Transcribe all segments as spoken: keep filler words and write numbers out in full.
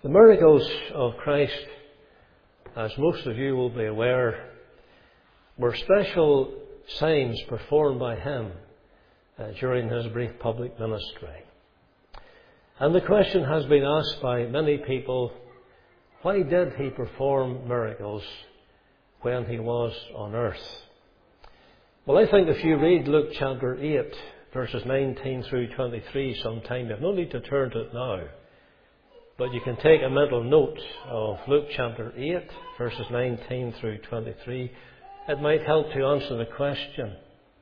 The miracles of Christ, as most of you will be aware, were special signs performed by him uh, during his brief public ministry. And the question has been asked by many people, why did he perform miracles when he was on earth? Well, I think if you read Luke chapter eight, verses nineteen through twenty-three sometime, you have no need to turn to it now. But you can take a mental note of Luke chapter eight, verses nineteen through twenty-three. It might help to answer the question.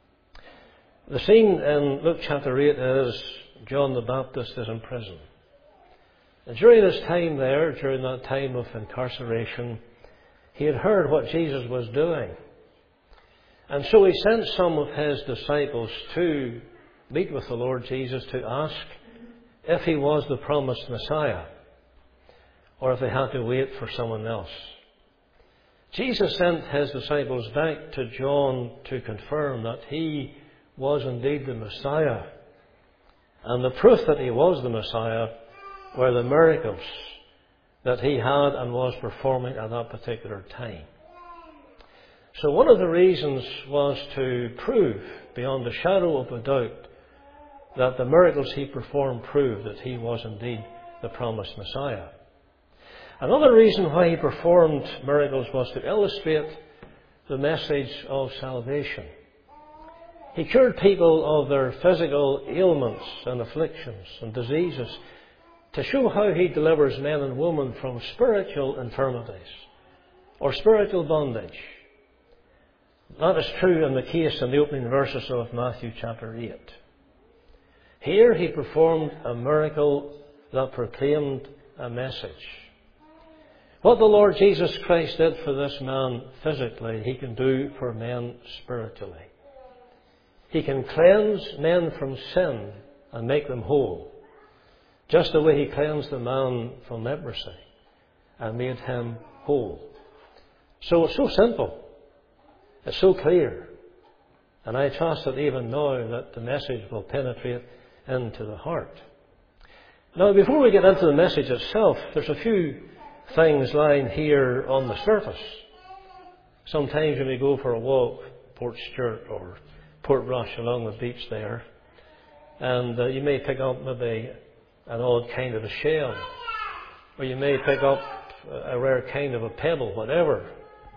The scene in Luke chapter eight is John the Baptist is in prison. And during his time there, during that time of incarceration, he had heard what Jesus was doing. And so he sent some of his disciples to meet with the Lord Jesus to ask if he was the promised Messiah, or if they had to wait for someone else. Jesus sent his disciples back to John to confirm that he was indeed the Messiah. And the proof that he was the Messiah were the miracles that he had and was performing at that particular time. So one of the reasons was to prove, beyond a shadow of a doubt, that the miracles he performed proved that he was indeed the promised Messiah. Another reason why he performed miracles was to illustrate the message of salvation. He cured people of their physical ailments and afflictions and diseases to show how he delivers men and women from spiritual infirmities or spiritual bondage. That is true in the case in the opening verses of Matthew chapter eight. Here he performed a miracle that proclaimed a message. What the Lord Jesus Christ did for this man physically, he can do for men spiritually. He can cleanse men from sin and make them whole, just the way he cleansed the man from leprosy and made him whole. So it's so simple. It's so clear. And I trust that even now that the message will penetrate into the heart. Now, before we get into the message itself, there's a few things lying here on the surface. Sometimes when we go for a walk, Port Stewart or Portrush along the beach there, and uh, you may pick up maybe an odd kind of a shell, or you may pick up a rare kind of a pebble, whatever.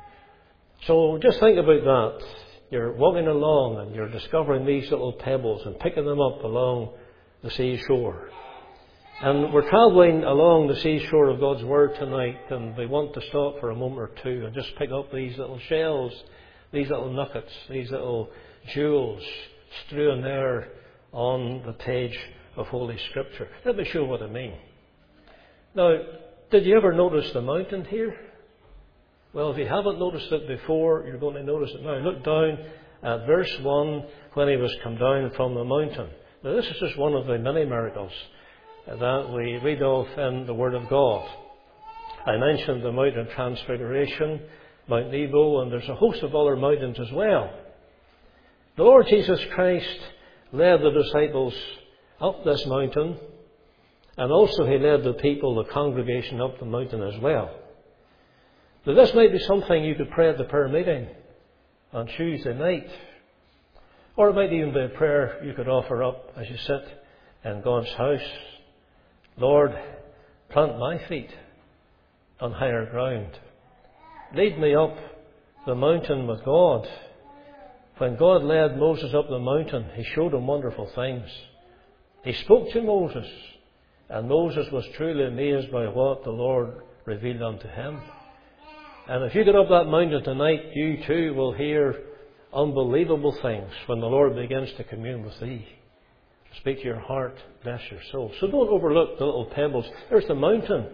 So just think about that. You're walking along and you're discovering these little pebbles and picking them up along the seashore. And we're travelling along the seashore of God's Word tonight, and we want to stop for a moment or two and just pick up these little shells, these little nuggets, these little jewels strewn there on the page of Holy Scripture. Let me show what I mean. Now, did you ever notice the mountain here? Well, if you haven't noticed it before, you're going to notice it now. Look down at verse one, when he was come down from the mountain. Now, this is just one of the many miracles that we read of in the Word of God. I mentioned the Mount of Transfiguration, Mount Nebo, and there's a host of other mountains as well. The Lord Jesus Christ led the disciples up this mountain, and also he led the people, the congregation, up the mountain as well. Now, this might be something you could pray at the prayer meeting on Tuesday night, or it might even be a prayer you could offer up as you sit in God's house. Lord, plant my feet on higher ground. Lead me up the mountain with God. When God led Moses up the mountain, he showed him wonderful things. He spoke to Moses, and Moses was truly amazed by what the Lord revealed unto him. And if you get up that mountain tonight, you too will hear unbelievable things when the Lord begins to commune with thee. Speak to your heart, bless your soul. So don't overlook the little pebbles. There's the mountain.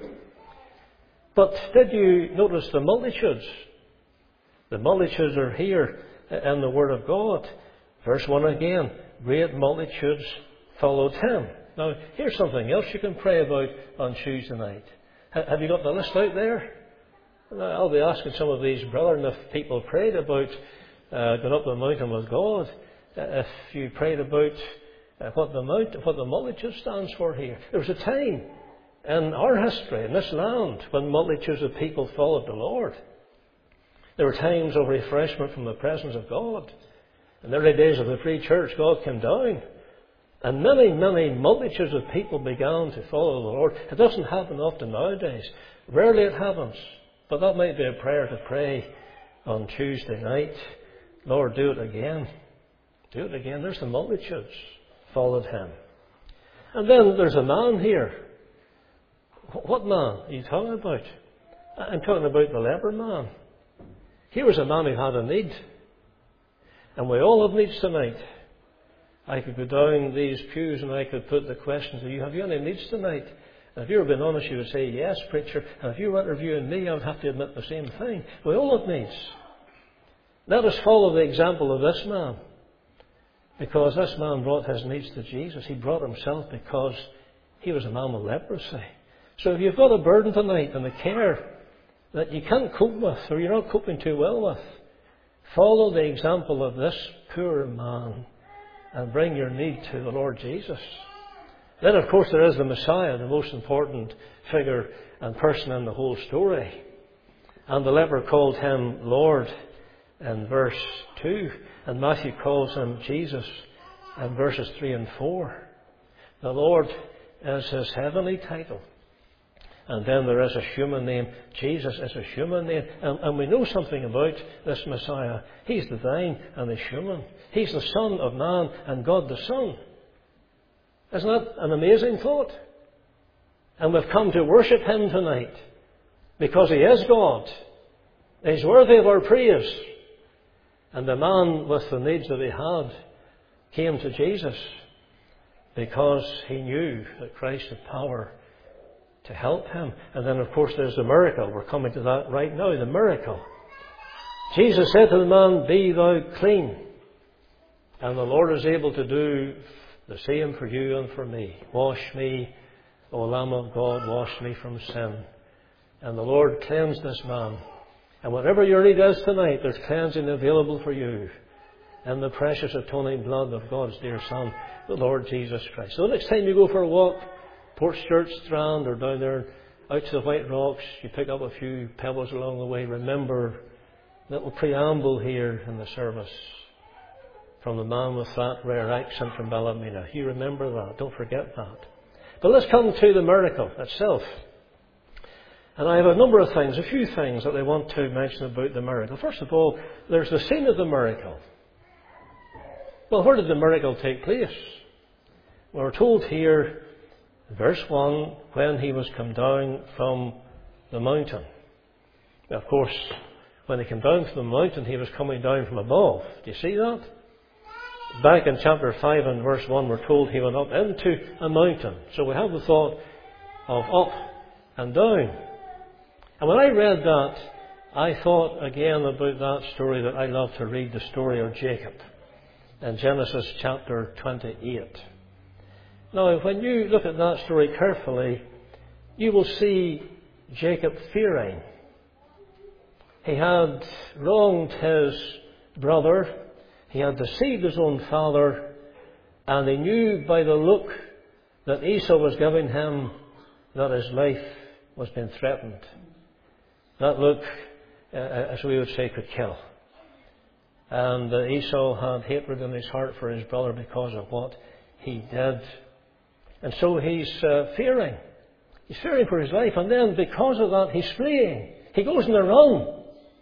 But did you notice the multitudes? The multitudes are here in the Word of God. Verse one again, great multitudes followed him. Now, here's something else you can pray about on Tuesday night. Have you got the list out there? I'll be asking some of these brethren if people prayed about uh, going up the mountain with God. If you prayed about uh, what the mount, what the multitude stands for here. There was a time in our history, in this land, when multitudes of people followed the Lord. There were times of refreshment from the presence of God. In the early days of the free church, God came down. And many, many multitudes of people began to follow the Lord. It doesn't happen often nowadays. Rarely it happens. But that might be a prayer to pray on Tuesday night. Lord, do it again. Do it again. There's the multitudes followed him. And then there's a man here. What man are you talking about? I'm talking about the leper man. He was a man who had a need. And we all have needs tonight. I could go down these pews and I could put the question to you, have you any needs tonight? And if you were being honest, you would say, yes, preacher. And if you were interviewing me, I would have to admit the same thing. We all have needs. Let us follow the example of this man. Because this man brought his needs to Jesus. He brought himself because he was a man with leprosy. So if you've got a burden tonight and a care that you can't cope with, or you're not coping too well with, follow the example of this poor man and bring your need to the Lord Jesus. Then, of course, there is the Messiah, the most important figure and person in the whole story. And the leper called him Lord in verse two. And Matthew calls him Jesus in verses three and four. The Lord is his heavenly title. And then there is a human name. Jesus is a human name. And, and we know something about this Messiah. He's divine and he's human. He's the Son of Man and God the Son. Isn't that an amazing thought? And we've come to worship him tonight because he is God. He's worthy of our praise. And the man with the needs that he had came to Jesus because he knew that Christ had power to help him. And then, of course, there's the miracle. We're coming to that right now, the miracle. Jesus said to the man, be thou clean. And the Lord is able to do the same for you and for me. Wash me, O Lamb of God, wash me from sin. And the Lord cleansed this man. And whatever your need is tonight, there's cleansing available for you in the precious atoning blood of God's dear Son, the Lord Jesus Christ. So the next time you go for a walk, Portchurch Strand or down there out to the White Rocks, you pick up a few pebbles along the way. Remember a little preamble here in the service from the man with that rare accent from Ballymena. You remember that. Don't forget that. But let's come to the miracle itself. And I have a number of things, a few things that I want to mention about the miracle. First of all, there's the scene of the miracle. Well, where did the miracle take place? Well, we're told here, verse one, when he was come down from the mountain. Now, of course, when he came down from the mountain, he was coming down from above. Do you see that? Back in chapter five and verse one, we're told he went up into a mountain. So we have the thought of up and down. And when I read that, I thought again about that story that I love to read, the story of Jacob in Genesis chapter twenty-eight. Now, when you look at that story carefully, you will see Jacob fearing. He had wronged his brother. He had deceived his own father. And he knew by the look that Esau was giving him that his life was being threatened. That look, uh, as we would say, could kill. And uh, Esau had hatred in his heart for his brother because of what he did. And so he's uh, fearing. He's fearing for his life. And then because of that, he's fleeing. He goes on a run.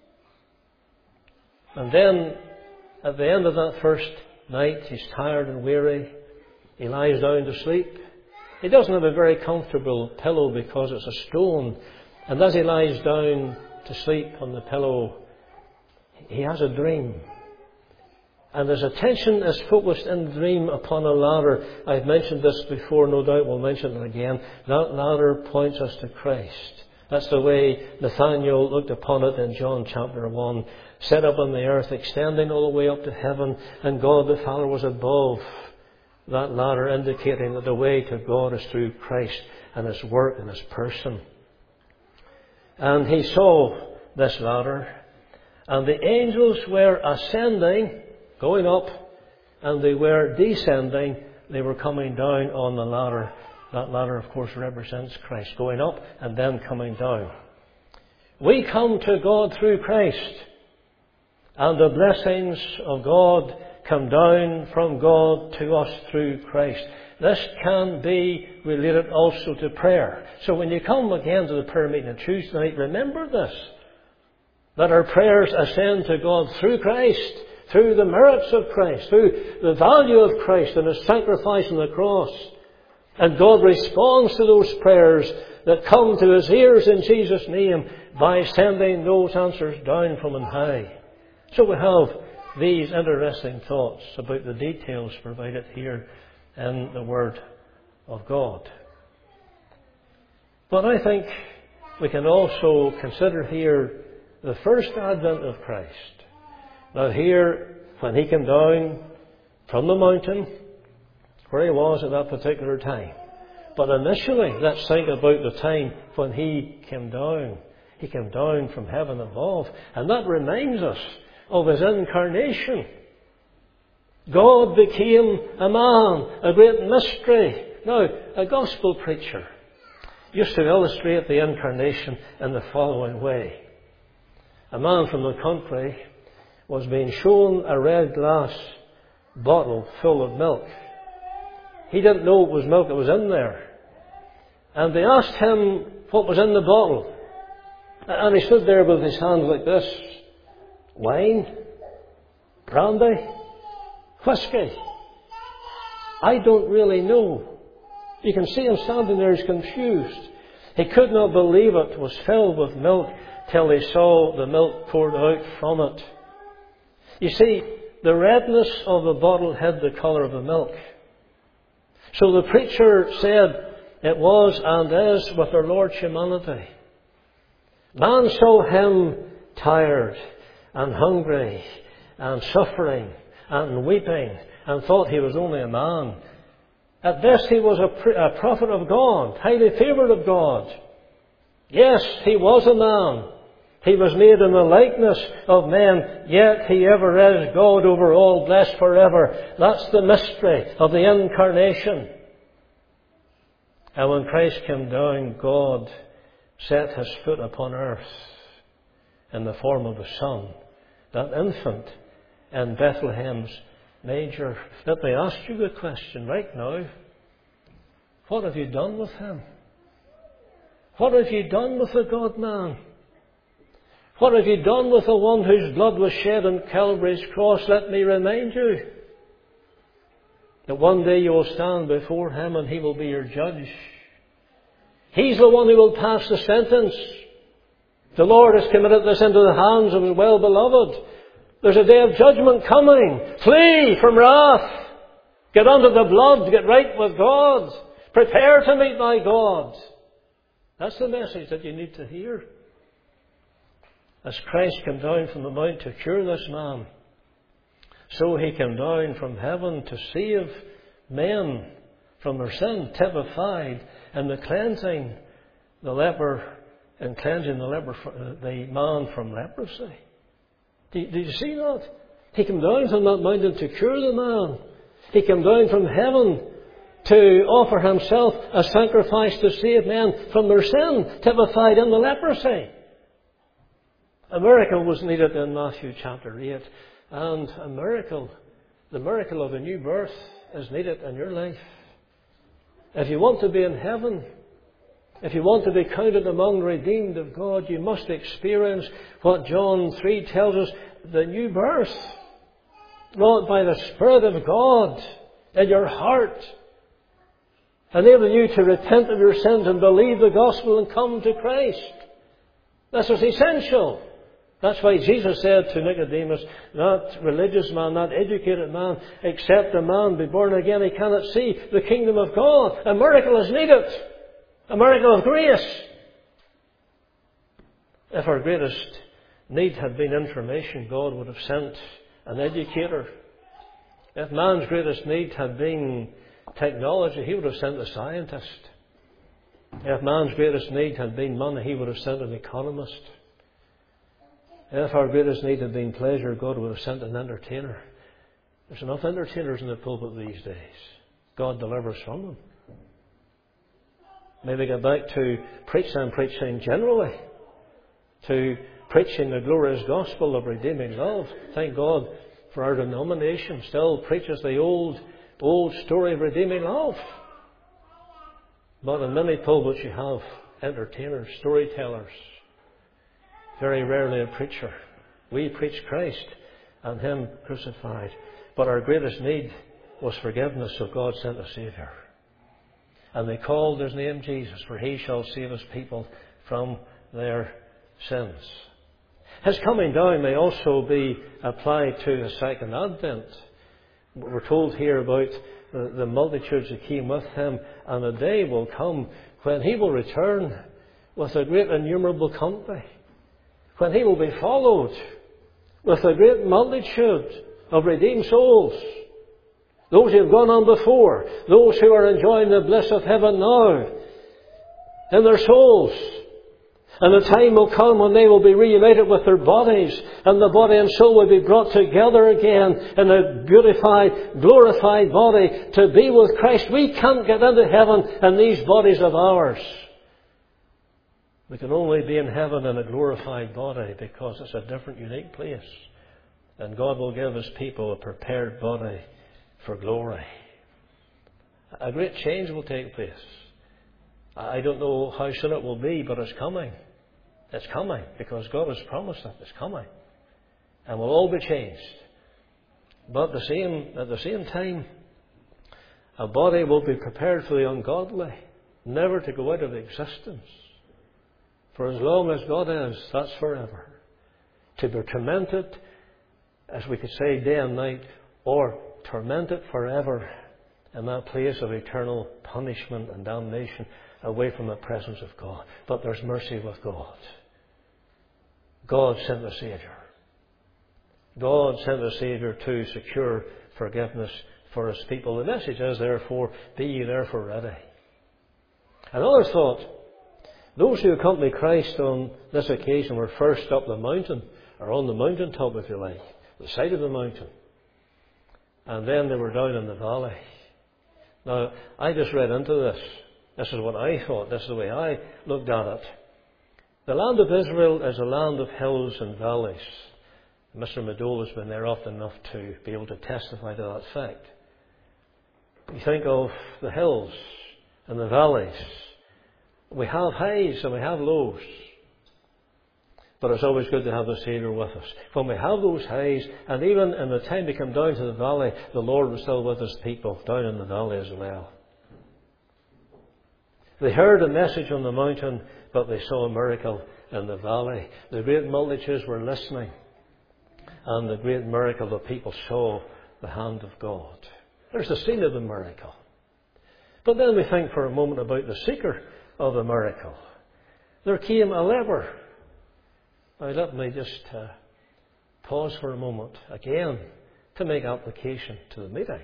And then at the end of that first night, he's tired and weary. He lies down to sleep. He doesn't have a very comfortable pillow because it's a stone. And as he lies down to sleep on the pillow, he has a dream. And his attention is focused in the dream upon a ladder. I've mentioned this before, no doubt we'll mention it again. That ladder points us to Christ. That's the way Nathanael looked upon it in John chapter one. Set up on the earth, extending all the way up to heaven, and God the Father was above that ladder, indicating that the way to God is through Christ and His work and His person. And he saw this ladder, and the angels were ascending, going up, and they were descending. They were coming down on the ladder That ladder, of course, represents Christ going up and then coming down. We come to God through Christ, and the blessings of God come down from God to us through Christ. This can be related also to prayer. So when you come again to the prayer meeting on Tuesday night, remember this, that our prayers ascend to God through Christ, through the merits of Christ, through the value of Christ and His sacrifice on the cross. And God responds to those prayers that come to His ears in Jesus' name by sending those answers down from on high. So we have these interesting thoughts about the details provided here in the Word of God. But I think we can also consider here the first advent of Christ. Now here, when He came down from the mountain, where He was at that particular time. But initially, let's think about the time when He came down. He came down from heaven above. And that reminds us of His incarnation. God became a man, a great mystery. Now, a gospel preacher used to illustrate the incarnation in the following way. A man from the country was being shown a red glass bottle full of milk. He didn't know it was milk that was in there. And they asked him what was in the bottle. And he stood there with his hands like this. Wine? Brandy? Whiskey? I don't really know. You can see him standing there, he's confused. He could not believe it was filled with milk till he saw the milk poured out from it. You see, the redness of the bottle hid the colour of the milk. So the preacher said it was and is with our Lord's humanity. Man saw Him tired and hungry and suffering and weeping and thought He was only a man. At best He was a, a prophet of God, highly favoured of God. Yes, He was a man. He was made in the likeness of men, yet He ever is God over all, blessed forever. That's the mystery of the incarnation. And when Christ came down, God set His foot upon earth in the form of the Son, that infant in Bethlehem's manger. Let me ask you a question right now. What have you done with Him? What have you done with the God-man? What have you done with the one whose blood was shed on Calvary's cross? Let me remind you that one day you will stand before Him and He will be your judge. He's the one who will pass the sentence. The Lord has committed this into the hands of His well-beloved. There's a day of judgment coming. Flee from wrath. Get under the blood. Get right with God. Prepare to meet thy God. That's the message that you need to hear. As Christ came down from the mount to cure this man, so He came down from heaven to save men from their sin, typified in the cleansing the leper and cleansing the leper, the man from leprosy. Did you see that? He came down from that mountain to cure the man. He came down from heaven to offer Himself a sacrifice to save men from their sin, typified in the leprosy. A miracle was needed in Matthew chapter eight, and a miracle, the miracle of a new birth, is needed in your life. If you want to be in heaven, if you want to be counted among the redeemed of God, you must experience what John three tells us, the new birth, wrought by the Spirit of God in your heart, enabling you to repent of your sins and believe the gospel and come to Christ. This is essential. That's why Jesus said to Nicodemus, that religious man, that educated man, except a man be born again, he cannot see the kingdom of God. A miracle is needed. A miracle of grace. If our greatest need had been information, God would have sent an educator. If man's greatest need had been technology, He would have sent a scientist. If man's greatest need had been money, He would have sent an economist. If our greatest need had been pleasure, God would have sent an entertainer. There's enough entertainers in the pulpit these days. God delivers from them. Maybe get back to preaching and preaching generally, to preaching the glorious gospel of redeeming love. Thank God for our denomination still preaches the old, old story of redeeming love. But in many pulpits you have entertainers, storytellers. Very rarely a preacher. We preach Christ and Him crucified. But our greatest need was forgiveness, so God sent a Saviour. And they called His name Jesus, for He shall save His people from their sins. His coming down may also be applied to His second advent. We're told here about the, the multitudes that came with Him, and a day will come when He will return with a great innumerable company, when He will be followed with a great multitude of redeemed souls. Those who have gone on before, those who are enjoying the bliss of heaven now in their souls. And the time will come when they will be reunited with their bodies, and the body and soul will be brought together again in a beautified, glorified body to be with Christ. We can't get into heaven in these bodies of ours. We can only be in heaven in a glorified body because it's a different, unique place. And God will give His people a prepared body for glory. A great change will take place. I don't know how soon it will be, but it's coming. It's coming because God has promised it. It's coming. And we'll all be changed. But the same, at the same time, a body will be prepared for the ungodly, never to go out of existence. For as long as God is, that's forever. To be tormented, as we could say, day and night, or tormented forever in that place of eternal punishment and damnation away from the presence of God. But there's mercy with God. God sent the Saviour. God sent the Saviour to secure forgiveness for His people. The message is, therefore, be ye therefore ready. Another thought. Those who accompanied Christ on this occasion were first up the mountain, or on the mountaintop, if you like, the side of the mountain. And then they were down in the valley. Now, I just read into this. This is what I thought. This is the way I looked at it. The land of Israel is a land of hills and valleys. Mister Madole has been there often enough to be able to testify to that fact. You think of the hills and the valleys. We have highs and we have lows. But it's always good to have the Saviour with us. When we have those highs, and even in the time we come down to the valley, the Lord was still with His people down in the valley as well. They heard a message on the mountain, but they saw a miracle in the valley. The great multitudes were listening, and the great miracle, the people saw the hand of God. There's the scene of the miracle. But then we think for a moment about the seeker of the miracle. There came a leper. Now let me just uh, pause for a moment again to make application to the meeting.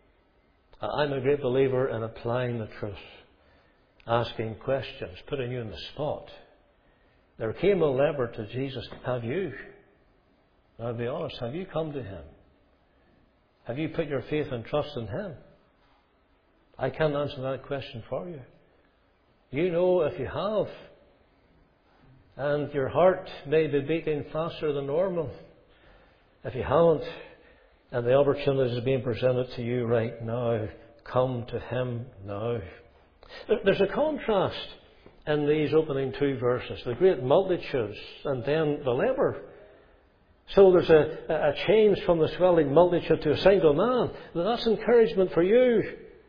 I'm a great believer in applying the truth, asking questions, putting you in the spot. There came a leper to Jesus. Have you? I'll be honest, have you come to Him? Have you put your faith and trust in Him? I can't answer that question for you. You know if you have. And your heart may be beating faster than normal. If you haven't, and the opportunity is being presented to you right now, come to Him now. There's a contrast in these opening two verses. The great multitudes and then the leper. So there's a, a change from the swelling multitude to a single man. That's encouragement for you.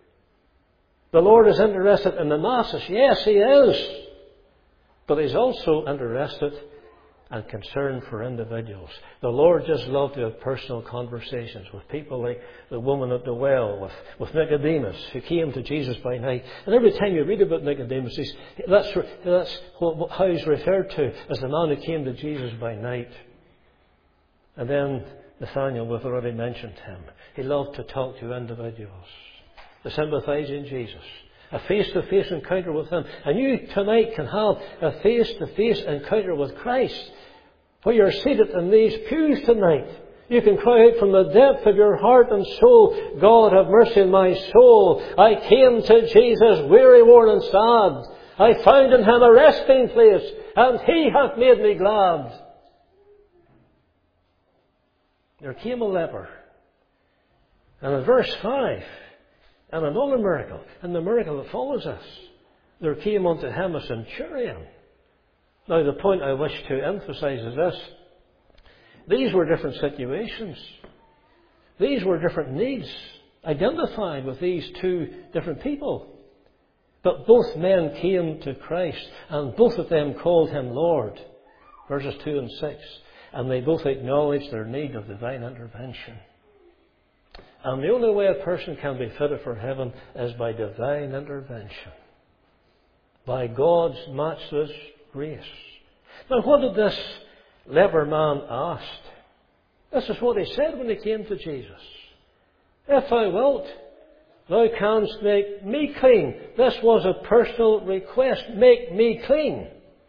The Lord is interested in the masses. Yes, He is. But He's also interested and concerned for individuals. The Lord just loved to have personal conversations with people like the woman at the well, with, with Nicodemus, who came to Jesus by night. And every time you read about Nicodemus, he's, that's, that's what, how he's referred to as the man who came to Jesus by night. And then Nathanael, we've already mentioned him. He loved to talk to individuals, to sympathize in Jesus. A face-to-face encounter with Him. And you tonight can have a face-to-face encounter with Christ. Where you're seated in these pews tonight, you can cry out from the depth of your heart and soul, God, have mercy on my soul. I came to Jesus weary, worn and sad. I found in him a resting place, and he hath made me glad. There came a leper. And in verse five, and another miracle, and the miracle that follows us, there came unto him a centurion. Now the point I wish to emphasize is this. These were different situations. These were different needs identified with these two different people. But both men came to Christ, and both of them called him Lord. Verses two and six. And they both acknowledged their need of divine intervention. And the only way a person can be fitted for heaven is by divine intervention. By God's matchless grace. Now what did this leper man ask? This is what he said when he came to Jesus. If thou wilt, thou canst make me clean. This was a personal request. Make me clean.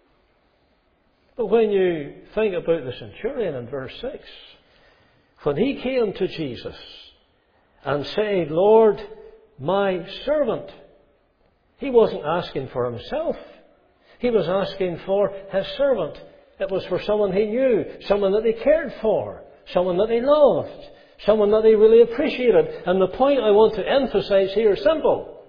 But when you think about the centurion in verse six, when he came to Jesus and said, Lord, my servant, he wasn't asking for himself. He was asking for his servant. It was for someone he knew, someone that he cared for, someone that he loved, someone that he really appreciated. And the point I want to emphasize here is simple.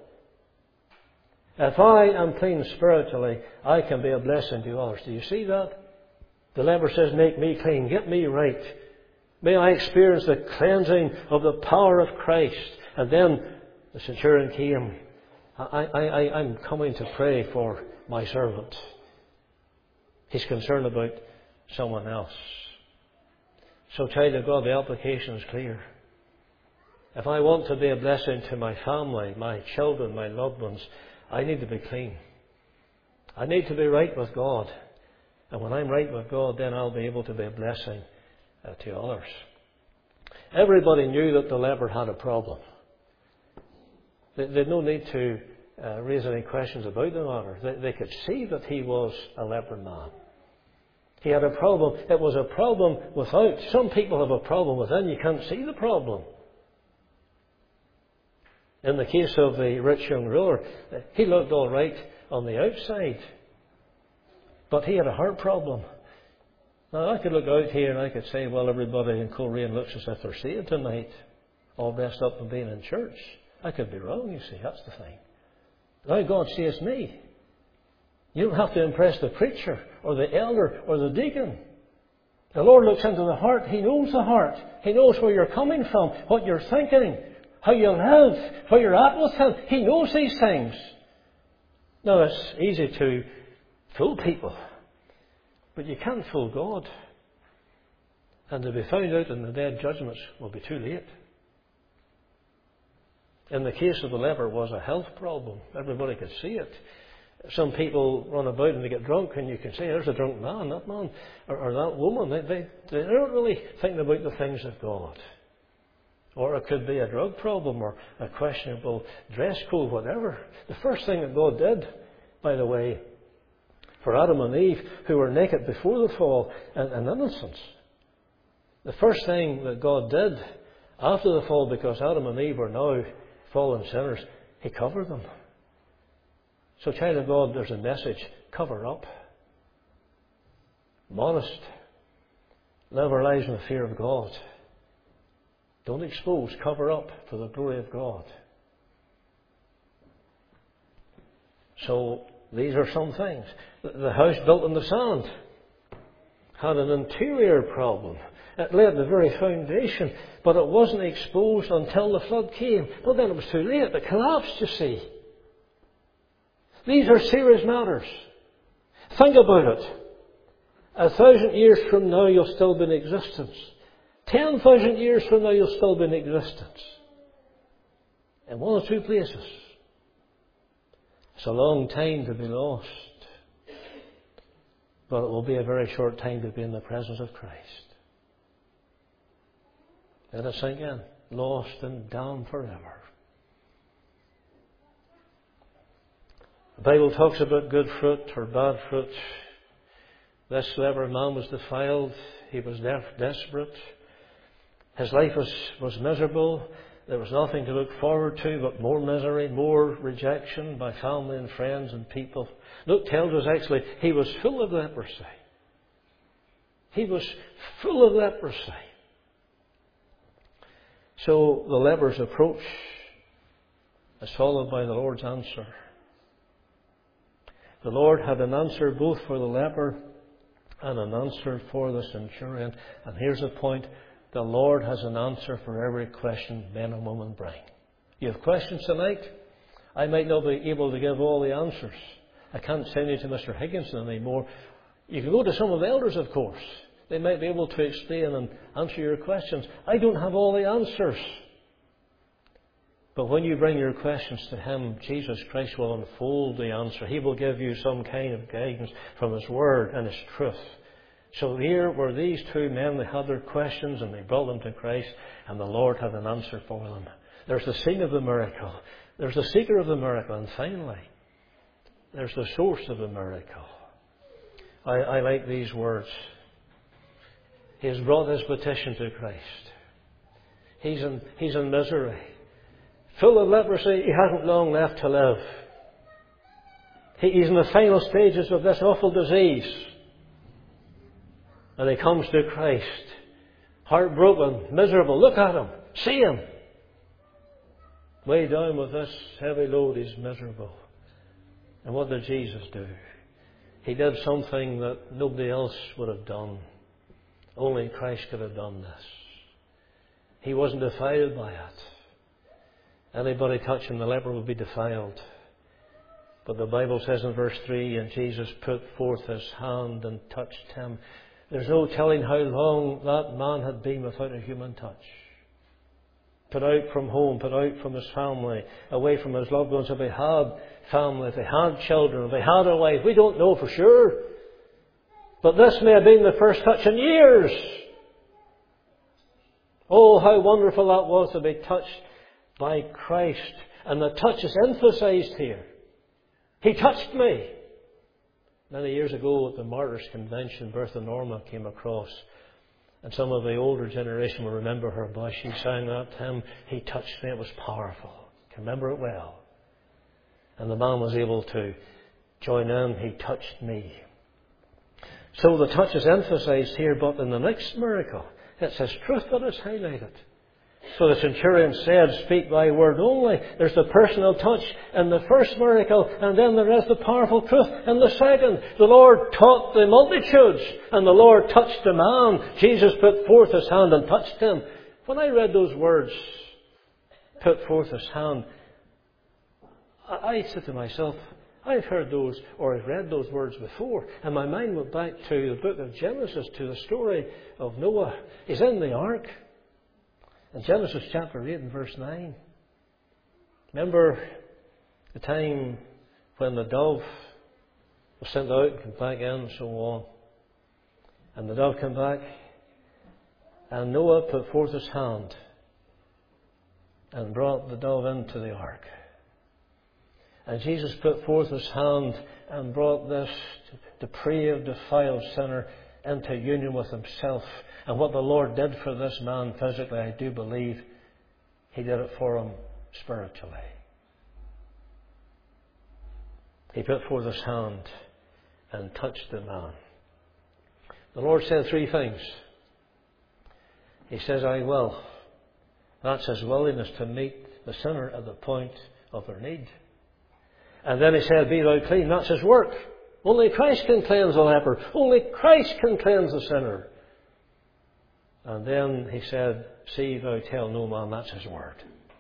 If I am clean spiritually, I can be a blessing to others. Do you see that? The leper says, make me clean, get me right. May I experience the cleansing of the power of Christ. And then the centurion came. I, I, I, I'm coming to pray for my servant. He's concerned about someone else. So, child of God, the application is clear. If I want to be a blessing to my family, my children, my loved ones, I need to be clean. I need to be right with God. And when I'm right with God, then I'll be able to be a blessing uh, to others. Everybody knew that the leper had a problem. They, they had no need to uh, raise any questions about the matter. They, they could see that he was a leper man. He had a problem. It was a problem without. Some people have a problem within. You can't see the problem. In the case of the rich young ruler, he looked all right on the outside, but he had a heart problem. Now, I could look out here and I could say, well, everybody in Coleraine looks as if they're saved tonight, all dressed up and being in church. I could be wrong, you see. That's the thing. Now God sees me. You don't have to impress the preacher or the elder or the deacon. The Lord looks into the heart. He knows the heart. He knows where you're coming from, what you're thinking, how you live, where you're at with Him. He knows these things. Now, it's easy to fool people, but you can't fool God. And to be found out in the day of judgments will be too late. In the case of the leper, it was a health problem. Everybody could see it. Some people run about and they get drunk, and you can say, there's a drunk man, that man, or, or that woman. They, they, they're not really thinking about the things of God. Or it could be a drug problem or a questionable dress code, whatever. The first thing that God did, by the way, for Adam and Eve, who were naked before the fall and in innocence, the first thing that God did after the fall, because Adam and Eve were now fallen sinners, He covered them. So, child of God, there's a message. Cover up. Modest. Live our lives in the fear of God. Don't expose. Cover up for the glory of God. So, these are some things. The house built in the sand had an interior problem. It lay at the very foundation, but it wasn't exposed until the flood came. Well, then it was too late. It collapsed, you see. These are serious matters. Think about it. A thousand years from now, you'll still be in existence. Ten thousand years from now, you'll still be in existence. In one or two places. It's a long time to be lost. But it will be a very short time to be in the presence of Christ. Let it sink in. Lost and damned forever. The Bible talks about good fruit or bad fruit. This leper man was defiled. He was desperate. His life was, was miserable. There was nothing to look forward to but more misery, more rejection by family and friends and people. Luke tells us actually he was full of leprosy. He was full of leprosy. So the leper's approach is followed by the Lord's answer. The Lord had an answer both for the leper and an answer for the centurion. And here's the point. The Lord has an answer for every question men and women bring. You have questions tonight? I might not be able to give all the answers. I can't send you to Mister Higginson anymore. You can go to some of the elders, of course. They might be able to explain and answer your questions. I don't have all the answers. But when you bring your questions to Him, Jesus Christ will unfold the answer. He will give you some kind of guidance from His Word and His truth. So here were these two men. They had their questions and they brought them to Christ, and the Lord had an answer for them. There's the scene of the miracle. There's the seeker of the miracle. And finally, there's the source of the miracle. I, I like these words. He has brought his petition to Christ. He's in, he's in misery. Full of leprosy, he hasn't long left to live. He, he's in the final stages of this awful disease. And he comes to Christ, heartbroken, miserable. Look at him. See him. Way down with this heavy load, he's miserable. And what did Jesus do? He did something that nobody else would have done. Only Christ could have done this. He wasn't defiled by it. Anybody touching the leper would be defiled. But the Bible says in verse three, and Jesus put forth his hand and touched him. There's no telling how long that man had been without a human touch. Put out from home, put out from his family, away from his loved ones. If he had family, if he had children, if he had a wife, we don't know for sure. But this may have been the first touch in years. Oh, how wonderful that was to be touched by Christ. And the touch is emphasized here. He touched me. Many years ago at the Martyrs Convention, Bertha Norma came across. And some of the older generation will remember her voice. She sang that hymn, He Touched Me. It was powerful. I can remember it well. And the man was able to join in. He touched me. So the touch is emphasized here, but in the next miracle, it says truth that is highlighted. So the centurion said, speak thy word only. There's the personal touch in the first miracle, and then there is the powerful truth in the second. The Lord taught the multitudes, and the Lord touched the man. Jesus put forth his hand and touched him. When I read those words, put forth his hand, I, I said to myself, I've heard those, or I've read those words before, and my mind went back to the book of Genesis, to the story of Noah. He's in the ark. In Genesis chapter eight and verse nine. Remember the time when the dove was sent out and came back in and so on. And the dove came back, and Noah put forth his hand and brought the dove into the ark. And Jesus put forth his hand and brought this depraved, defiled sinner into union with himself. And what the Lord did for this man physically, I do believe He did it for him spiritually. He put forth his hand and touched the man. The Lord said three things. He says, I will. That's His willingness to meet the sinner at the point of their need. And then He said, be thou clean. That's His work. Only Christ can cleanse the leper. Only Christ can cleanse the sinner. And then He said, see thou tell no man. That's His word.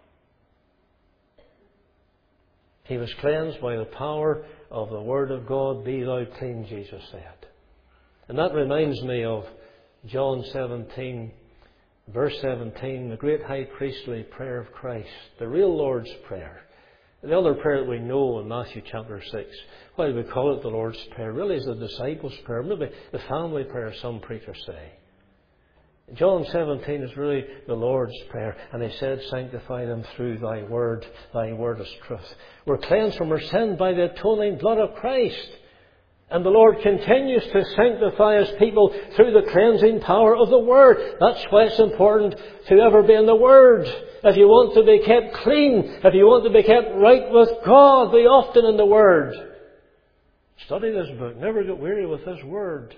He was cleansed by the power of the Word of God. Be thou clean, Jesus said. And that reminds me of John seventeen, verse seventeen, the great high priestly prayer of Christ, the real Lord's Prayer. The other prayer that we know in Matthew chapter six, why do we call it the Lord's Prayer? Really is the disciples' prayer, maybe the family prayer, some preachers say. John seventeen is really the Lord's Prayer, and He said, sanctify them through thy word. Thy word is truth. We're cleansed from our sin by the atoning blood of Christ. And the Lord continues to sanctify His people through the cleansing power of the Word. That's why it's important to ever be in the Word. If you want to be kept clean, if you want to be kept right with God, be often in the Word. Study this book. Never get weary with this Word.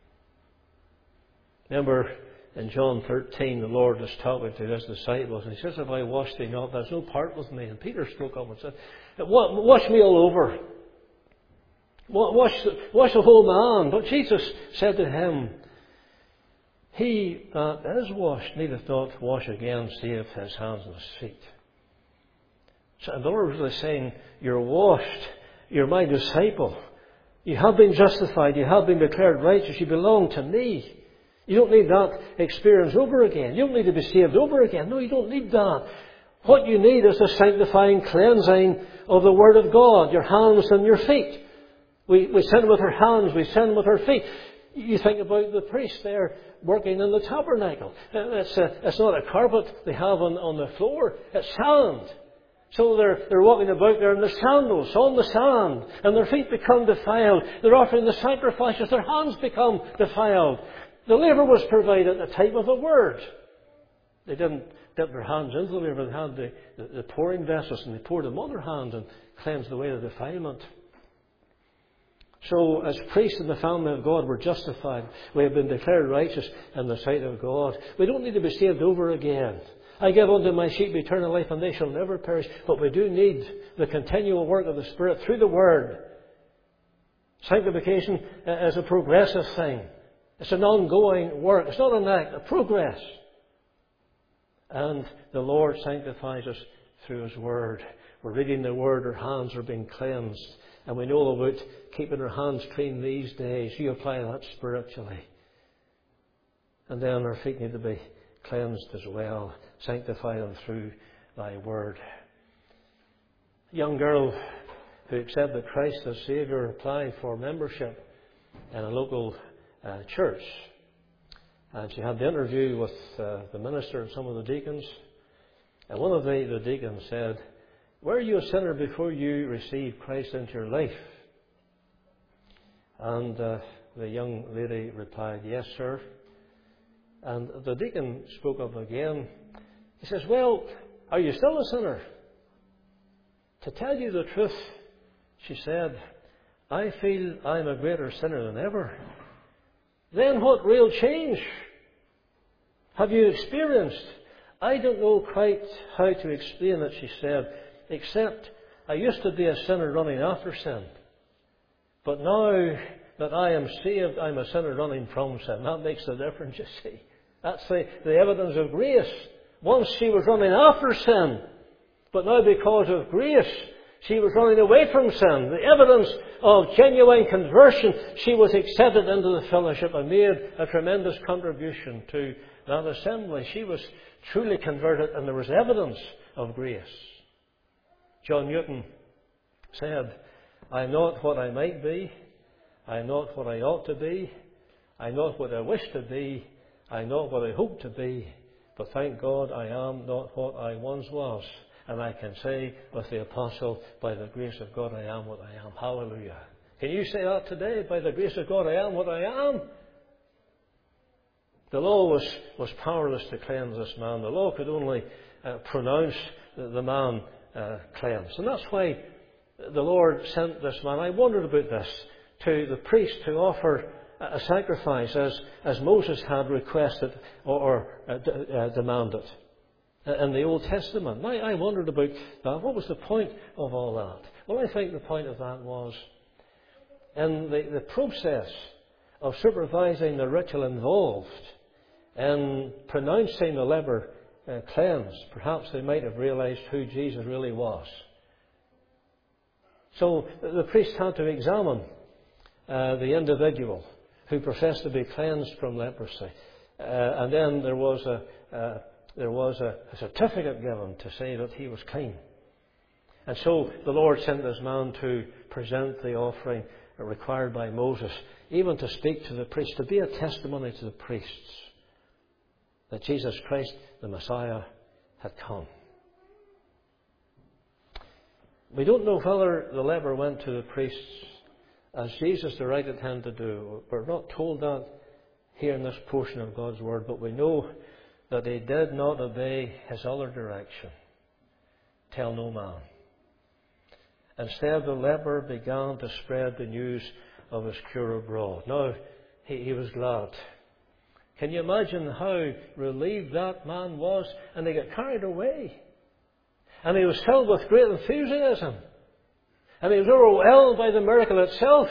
Remember in John thirteen, the Lord was talking to His disciples, and He says, if I wash thee not, there's no part with me. And Peter spoke up and said, wash me all over. Wash, wash the whole man. But Jesus said to him, he that is washed needeth not wash again, save his hands and his feet. So the Lord was really saying, you're washed. You're my disciple. You have been justified. You have been declared righteous. You belong to me. You don't need that experience over again. You don't need to be saved over again. No, you don't need that. What you need is the sanctifying cleansing of the Word of God, your hands and your feet. We, we sin with our hands, we sin with our feet. You think about the priests there working in the tabernacle. It's, a, it's not a carpet they have on, on the floor, it's sand. So they're, they're walking about there in the sandals, on the sand, and their feet become defiled. They're offering the sacrifices, their hands become defiled. The laver was provided at the time of the Word. They didn't dip their hands into the laver, they had the, the, the pouring vessels, and they poured them on their hands and cleansed away the defilement. So, as priests in the family of God, we're justified. We have been declared righteous in the sight of God. We don't need to be saved over again. I give unto my sheep eternal life, and they shall never perish. But we do need the continual work of the Spirit through the Word. Sanctification is a progressive thing. It's an ongoing work. It's not an act, a progress. And the Lord sanctifies us through His Word. We're reading the Word, our hands are being cleansed. And we know about keeping our hands clean these days. You apply that spiritually. And then our feet need to be cleansed as well. Sanctify them through Thy Word. A young girl who accepted Christ as Saviour applied for membership in a local uh, church. And she had the interview with uh, the minister and some of the deacons. And one of the, the deacons said, were you a sinner before you received Christ into your life? And uh, the young lady replied, yes, sir. And the deacon spoke up again. He says, well, are you still a sinner? To tell you the truth, she said, I feel I'm a greater sinner than ever. Then what real change have you experienced? I don't know quite how to explain it, she said, except I used to be a sinner running after sin. But now that I am saved, I'm a sinner running from sin. That makes the difference, you see. That's the, the evidence of grace. Once she was running after sin, but now because of grace, she was running away from sin. The evidence of genuine conversion, she was accepted into the fellowship and made a tremendous contribution to that assembly. She was truly converted, and there was evidence of grace. John Newton said, I'm not what I might be. I'm not what I ought to be. I'm not what I wish to be. I'm not what I hope to be. But thank God I am not what I once was. And I can say with the apostle, by the grace of God I am what I am. Hallelujah. Can you say that today? By the grace of God I am what I am? The law was, was powerless to cleanse this man. The law could only uh, pronounce the, the man uh, cleansed. And that's why the Lord sent this man. I wondered about this, to the priest to offer a sacrifice as, as Moses had requested or, or uh, d- uh, demanded in the Old Testament. I, I wondered about that. What was the point of all that? Well, I think the point of that was in the, the process of supervising the ritual involved in pronouncing the leper uh, cleansed, perhaps they might have realized who Jesus really was. So the priest had to examine uh, the individual who professed to be cleansed from leprosy. Uh, and then there was a, uh, there was a, a certificate given to say that he was clean. And so the Lord sent this man to present the offering required by Moses, even to speak to the priest, to be a testimony to the priests that Jesus Christ, the Messiah, had come. We don't know whether the leper went to the priests as Jesus directed him to do. We're not told that here in this portion of God's Word, but we know that he did not obey his other direction. Tell no man. Instead, the leper began to spread the news of his cure abroad. Now, he, he was glad. Can you imagine how relieved that man was? And he got carried away. And he was filled with great enthusiasm. And he was overwhelmed by the miracle itself.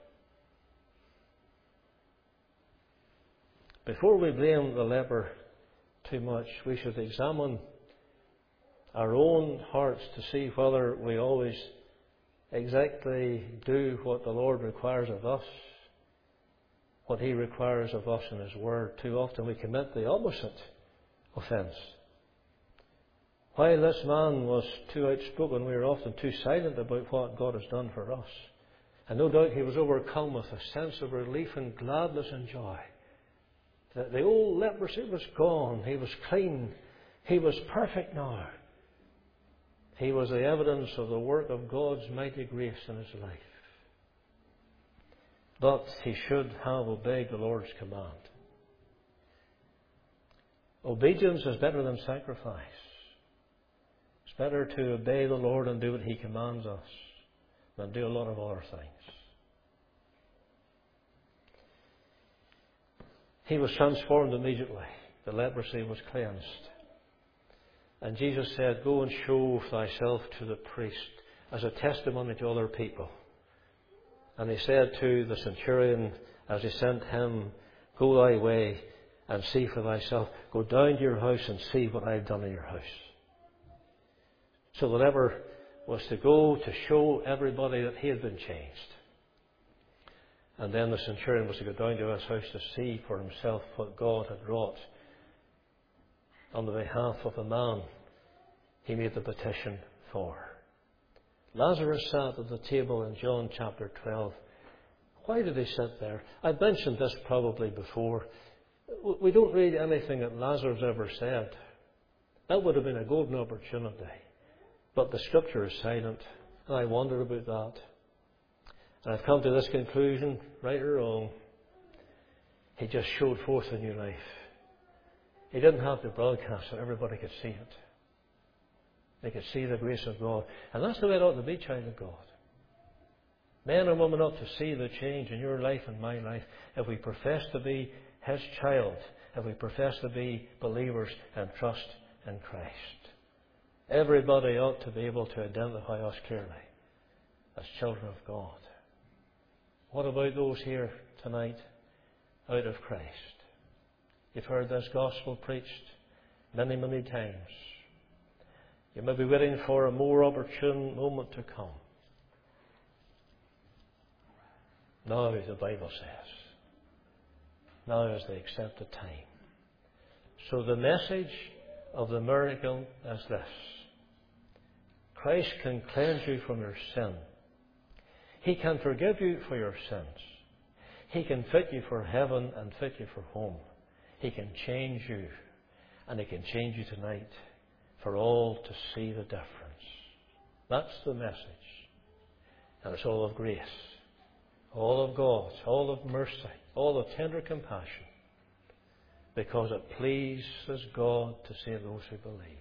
Before we blame the leper too much, we should examine our own hearts to see whether we always exactly do what the Lord requires of us, what He requires of us in His Word. Too often we commit the opposite offence. While this man was too outspoken, we are often too silent about what God has done for us. And no doubt he was overcome with a sense of relief and gladness and joy. The, the old leprosy was gone. He was clean. He was perfect now. He was the evidence of the work of God's mighty grace in his life. But he should have obeyed the Lord's command. Obedience is better than sacrifice. It's better to obey the Lord and do what He commands us than do a lot of other things. He was transformed immediately. The leprosy was cleansed. And Jesus said, "Go and show thyself to the priest as a testimony to other people." And He said to the centurion as He sent him, "Go thy way and see for thyself. Go down to your house and see what I have done in your house." So the leper was to go to show everybody that he had been changed. And then the centurion was to go down to his house to see for himself what God had wrought on the behalf of the man he made the petition for. Lazarus sat at the table in John chapter twelve. Why did he sit there? I've mentioned this probably before. We don't read anything that Lazarus ever said. That would have been a golden opportunity. But the Scripture is silent, and I wondered about that. And I've come to this conclusion, right or wrong. He just showed forth a new life. He didn't have to broadcast so everybody could see it. They could see the grace of God. And that's the way it ought to be, child of God. Men and women ought to see the change in your life and my life if we profess to be His child, if we profess to be believers and trust in Christ. Everybody ought to be able to identify us clearly as children of God. What about those here tonight out of Christ? You've heard this gospel preached many, many times. You may be waiting for a more opportune moment to come. Now, the Bible says, now is the accepted time. So the message of the miracle is this. Christ can cleanse you from your sin. He can forgive you for your sins. He can fit you for heaven and fit you for home. He can change you. And He can change you tonight for all to see the difference. That's the message. And it's all of grace, all of God, all of mercy, all of tender compassion. Because it pleases God to save those who believe.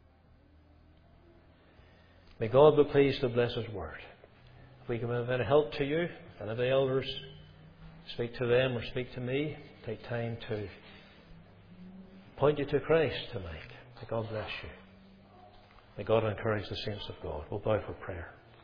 May God be pleased to bless His Word. If we can have any help to you, and if the elders speak to them or speak to me, take time to point you to Christ tonight. May God bless you. May God encourage the saints of God. We'll bow for prayer.